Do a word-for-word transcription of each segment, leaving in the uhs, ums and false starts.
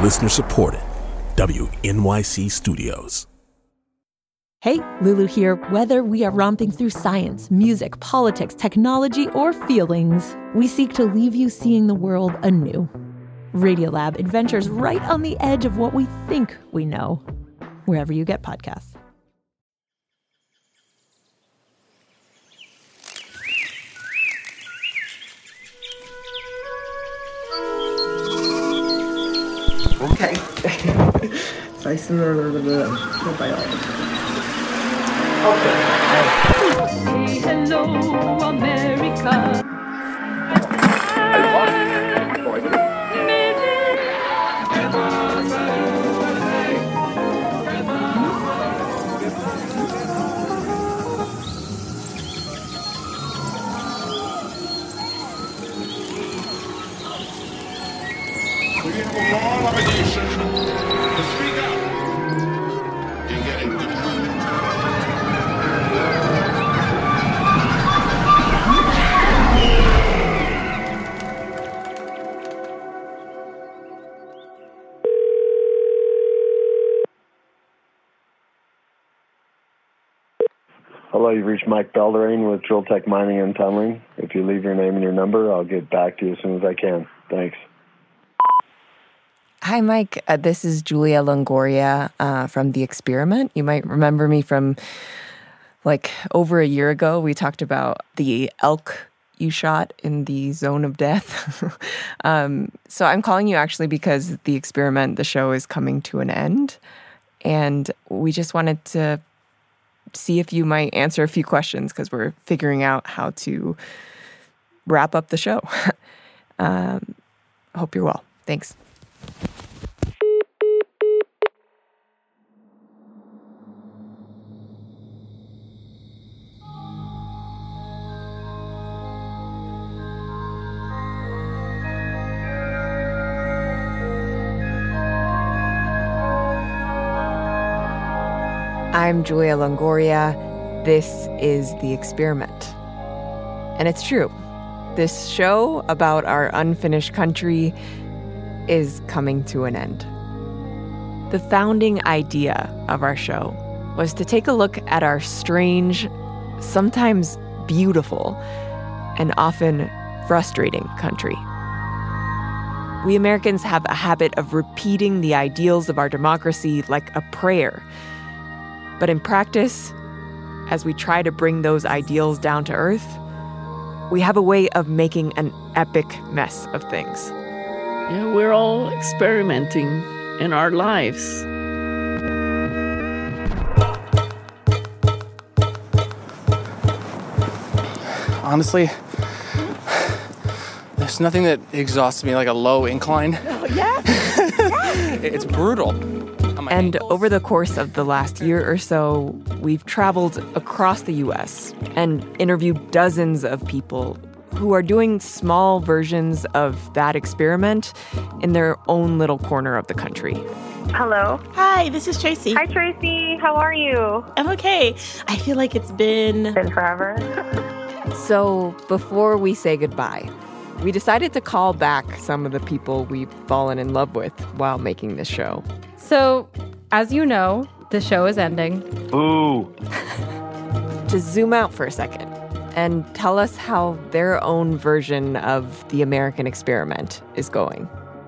Listener supported. W N Y C Studios. Hey, Lulu here. Whether we are romping through science, music, politics, technology, or feelings, we seek to leave you seeing the world anew. Radiolab adventures right on the edge of what we think we know, wherever you get podcasts. Okay. Say hello, America. We have a moral obligation to speak out and get into the Hello, you've reached Mike Belderain with Drill Tech Mining and Tunneling. If you leave your name and your number, I'll get back to you as soon as I can. Thanks. Hi, Mike. Uh, this is Julia Longoria uh, from The Experiment. You might remember me from like over a year ago. We talked about the elk you shot in the zone of death. um, so I'm calling you actually because The Experiment, the show, is coming to an end. And we just wanted to see if you might answer a few questions because we're figuring out how to wrap up the show. um, I hope you're well. Thanks. I'm Julia Longoria. This is The Experiment. And it's true. This show about our unfinished country is coming to an end. The founding idea of our show was to take a look at our strange, sometimes beautiful, and often frustrating country. We Americans have a habit of repeating the ideals of our democracy like a prayer. But in practice, as we try to bring those ideals down to earth, we have a way of making an epic mess of things. Yeah, we're all experimenting in our lives. Honestly, there's nothing that exhausts me like a low incline. Oh, yeah? It's brutal. And over the course of the last year or so, we've traveled across the U S and interviewed dozens of people who are doing small versions of that experiment in their own little corner of the country. Hello. Hi, this is Tracy. Hi, Tracy. How are you? I'm okay. I feel like it's been... Been forever. So before we say goodbye, we decided to call back some of the people we've fallen in love with while making this show. So, as you know, the show is ending. Ooh. To zoom out for a second and tell us how their own version of the American experiment is going.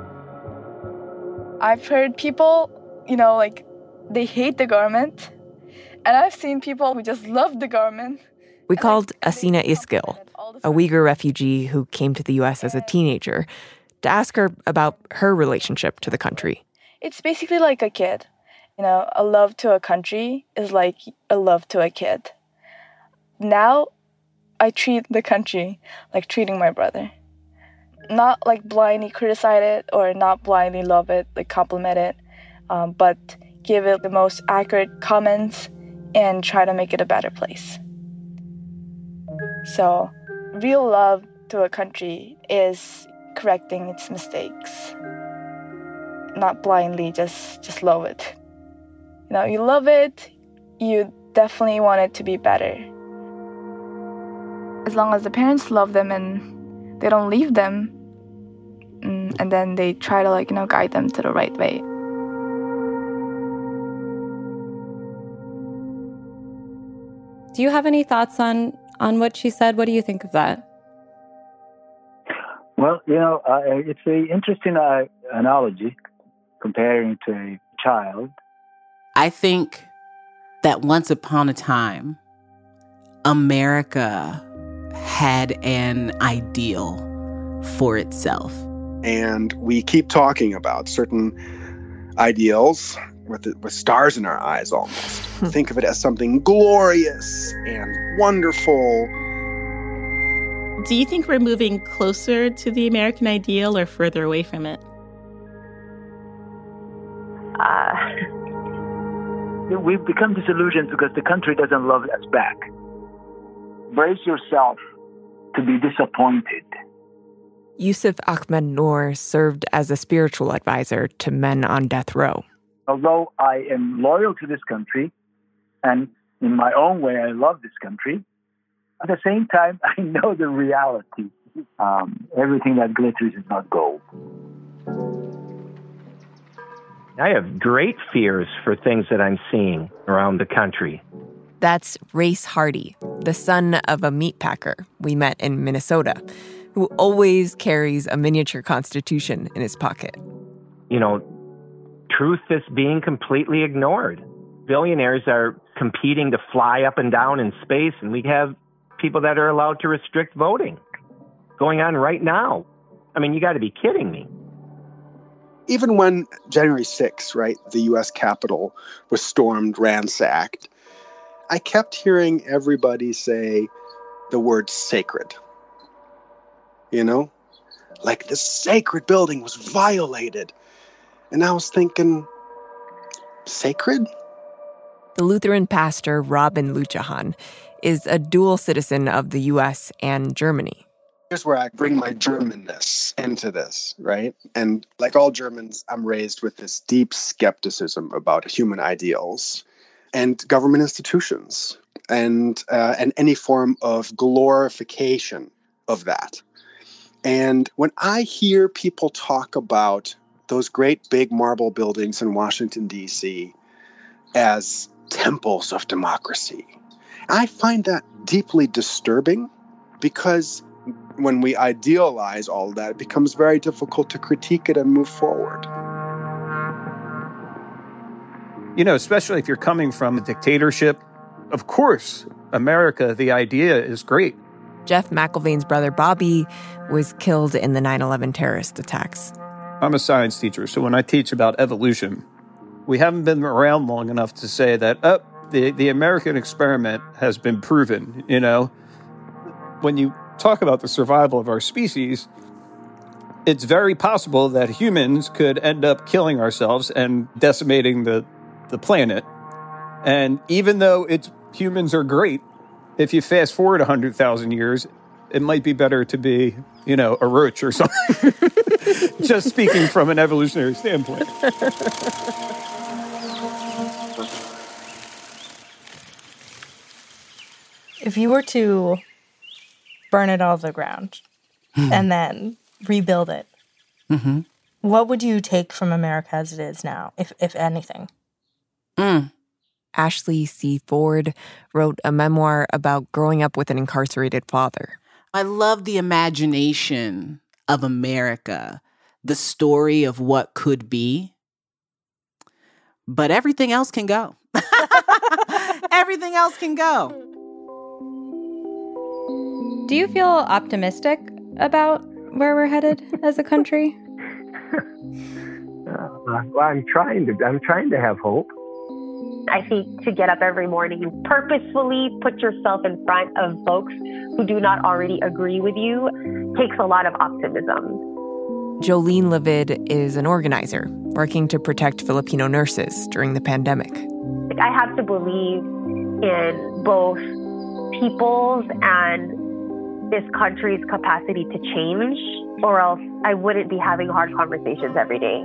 I've heard people, you know, like, they hate the government. And I've seen people who just love the government. We called Asina Iskil, a Uyghur refugee who came to the U S as a teenager, to ask her about her relationship to the country. It's basically like a kid. You know, a love to a country is like a love to a kid. Now, I treat the country like treating my brother. Not like blindly criticize it or not blindly love it, like compliment it, um, but give it the most accurate comments and try to make it a better place. So, real love to a country is correcting its mistakes. Not blindly just, just love it. You know, you love it, you definitely want it to be better. As long as the parents love them and they don't leave them, mm, and then they try to like, you know, guide them to the right way. Do you have any thoughts on, on what she said? What do you think of that? Well, you know, uh, it's an interesting uh, analogy comparing to a child. I think that once upon a time, America had an ideal for itself. And we keep talking about certain ideals with, the, with stars in our eyes almost. Think of it as something glorious and wonderful. Do you think we're moving closer to the American ideal or further away from it? Uh, we've become disillusioned because the country doesn't love us back. Brace yourself to be disappointed. Yusuf Ahmed Noor served as a spiritual advisor to men on death row. Although I am loyal to this country, and in my own way I love this country, at the same time, I know the reality. Um, everything that glitters is not gold. I have great fears for things that I'm seeing around the country. That's Race Hardy, the son of a meat packer we met in Minnesota, who always carries a miniature constitution in his pocket. You know, truth is being completely ignored. Billionaires are competing to fly up and down in space, and we have people that are allowed to restrict voting going on right now. I mean, you got to be kidding me. Even when January sixth, right, the U S Capitol was stormed, ransacked, I kept hearing everybody say the word sacred. You know? Like this sacred building was violated. And I was thinking, sacred? The Lutheran pastor Robin Lujahan is a dual citizen of the U S and Germany. Here's where I bring my Germanness into this, right? And like all Germans, I'm raised with this deep skepticism about human ideals and government institutions and uh, and any form of glorification of that. And when I hear people talk about those great big marble buildings in Washington, D C as temples of democracy, I find that deeply disturbing because when we idealize all that, it becomes very difficult to critique it and move forward. You know, especially if you're coming from a dictatorship, of course, America, the idea is great. Jeff McElvain's brother Bobby was killed in the nine eleven terrorist attacks. I'm a science teacher, so when I teach about evolution, we haven't been around long enough to say that, oh, the, the American experiment has been proven, you know. When you talk about the survival of our species, it's very possible that humans could end up killing ourselves and decimating the, the planet. And even though it's humans are great, if you fast forward one hundred thousand years, it might be better to be, you know, a roach or something. Just speaking from an evolutionary standpoint. If you were to burn it all to the ground and then rebuild it, Mm-hmm. what would you take from America as it is now, if if anything? Mm. Ashley C. Ford wrote a memoir about growing up with an incarcerated father. I love the imagination of America, the story of what could be. But everything else can go. Everything else can go. Do you feel optimistic about where we're headed as a country? Uh, well, I'm trying to. I'm trying to have hope. I think to get up every morning and purposefully put yourself in front of folks who do not already agree with you takes a lot of optimism. Jolene Levid is an organizer working to protect Filipino nurses during the pandemic. Like, I have to believe in both people's and this country's capacity to change, or else I wouldn't be having hard conversations every day.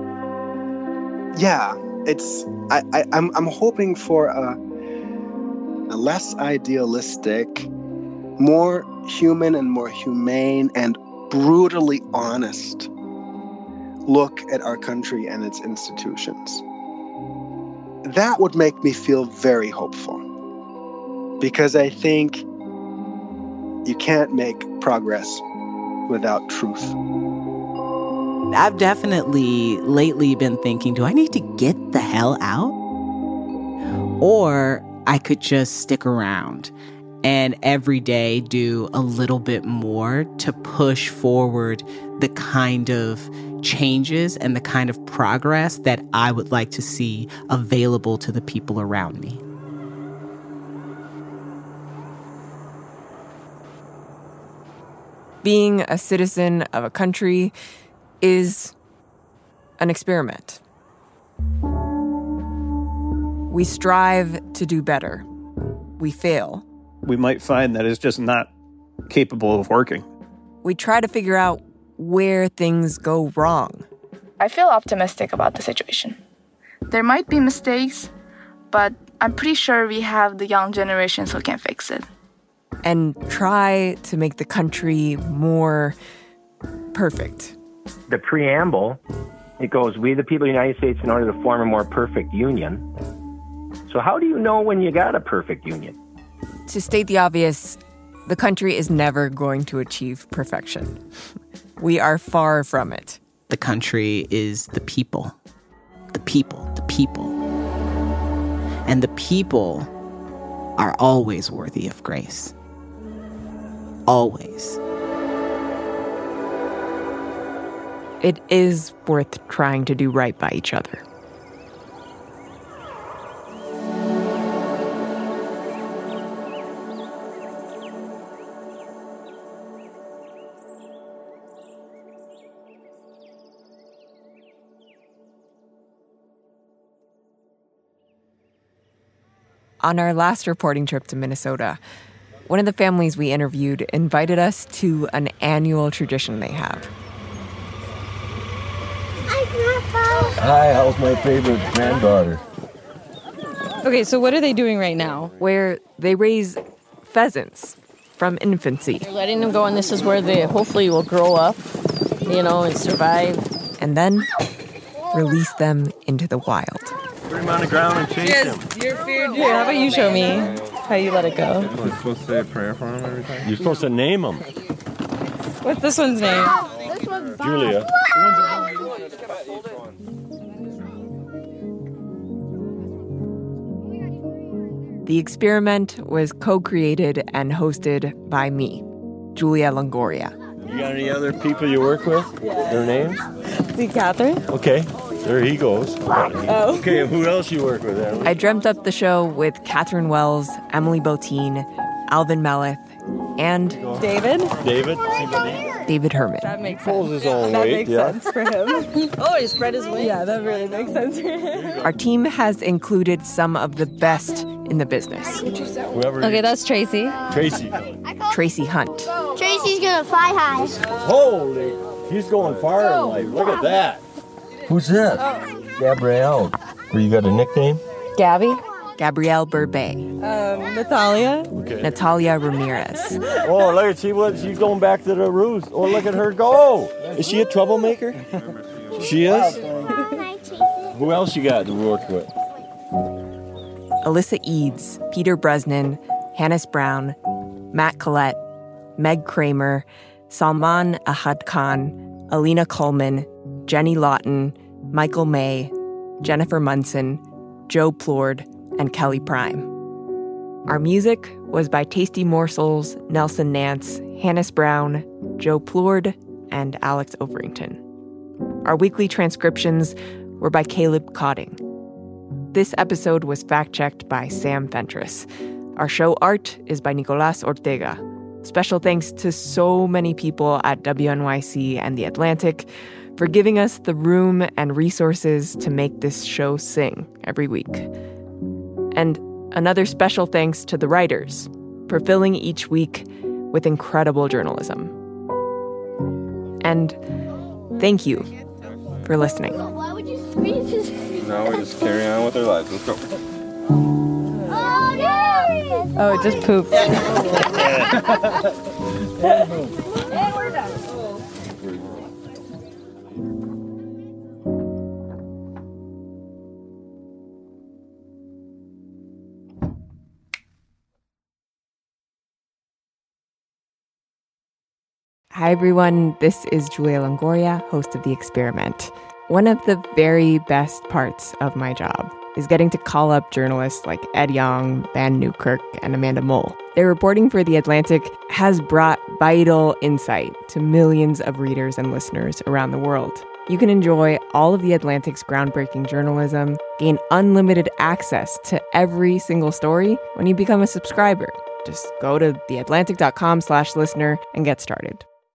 Yeah, it's I, I I'm I'm hoping for a a less idealistic, more human and more humane and brutally honest look at our country and its institutions. That would make me feel very hopeful, because I think you can't make progress without truth. I've definitely lately been thinking, do I need to get the hell out? Or I could just stick around and every day do a little bit more to push forward the kind of changes and the kind of progress that I would like to see available to the people around me. Being a citizen of a country is an experiment. We strive to do better. We fail. We might find that it's just not capable of working. We try to figure out where things go wrong. I feel optimistic about the situation. There might be mistakes, but I'm pretty sure we have the young generations who can fix it. And try to make the country more perfect. The preamble, it goes, we the people of the United States in order to form a more perfect union. So how do you know when you got a perfect union? To state the obvious, the country is never going to achieve perfection. We are far from it. The country is the people. The people, the people. And the people are always worthy of grace. Always. It is worth trying to do right by each other. On our last reporting trip to Minnesota, one of the families we interviewed invited us to an annual tradition they have. Hi, how's my favorite granddaughter? Okay, so what are they doing right now? Where they raise pheasants from infancy. They're letting them go, and this is where they hopefully will grow up, you know, and survive. And then release them into the wild. Put him on the ground and chase yes, him. You're feared. Here, how about you show me how you let it go? Am I supposed to say a prayer for him every time? You're supposed to name him. What's this one's name? This one's Julia. The experiment was co-created and hosted by me, Julia Longoria. You got any other people you work with? Yeah. Their names? See Catherine? Okay, there he goes. Oh. Okay, who else you work with, Emily? I dreamt up the show with Catherine Wells, Emily Botine, Alvin Melleth, and... David? David? David Herman. That makes sense. Pulls his own that weight, makes yeah. sense for him. Oh, he spread his wings. Yeah, that really makes sense for him. Our team has included some of the best in the business. Whoever okay, that's Tracy. Tracy. Tracy Hunt. Tracy's gonna fly high. Holy, he's going far in life. Look at that. Who's this? Gabrielle. Or you got a nickname? Gabby. Gabrielle Burbet. Um, Natalia. Okay. Natalia Ramirez. Oh, look at she what she's going back to the roost. Oh, look at her go. Is she a troublemaker? She is? Who else you got to work with? Alyssa Eads, Peter Bresnan, Hannes Brown, Matt Collette, Meg Kramer, Salman Ahad Khan, Alina Coleman, Jenny Lawton, Michael May, Jennifer Munson, Joe Plourde, and Kelly Prime. Our music was by Tasty Morsels, Nelson Nance, Hannes Brown, Joe Plourde, and Alex Overington. Our weekly transcriptions were by Caleb Cotting. This episode was fact-checked by Sam Fentress. Our show art is by Nicolas Ortega. Special thanks to so many people at W N Y C and The Atlantic for giving us the room and resources to make this show sing every week. And another special thanks to the writers for filling each week with incredible journalism. And thank you for listening. Why would you squeeze his... Now we're just carrying on with our lives. Let's go. Oh, it just pooped. And we're done. Hi, everyone. This is Julia Longoria, host of The Experiment. One of the very best parts of my job is getting to call up journalists like Ed Yong, Van Newkirk, and Amanda Mole. Their reporting for The Atlantic has brought vital insight to millions of readers and listeners around the world. You can enjoy all of The Atlantic's groundbreaking journalism, gain unlimited access to every single story when you become a subscriber. Just go to theatlantic.com slash listener and get started.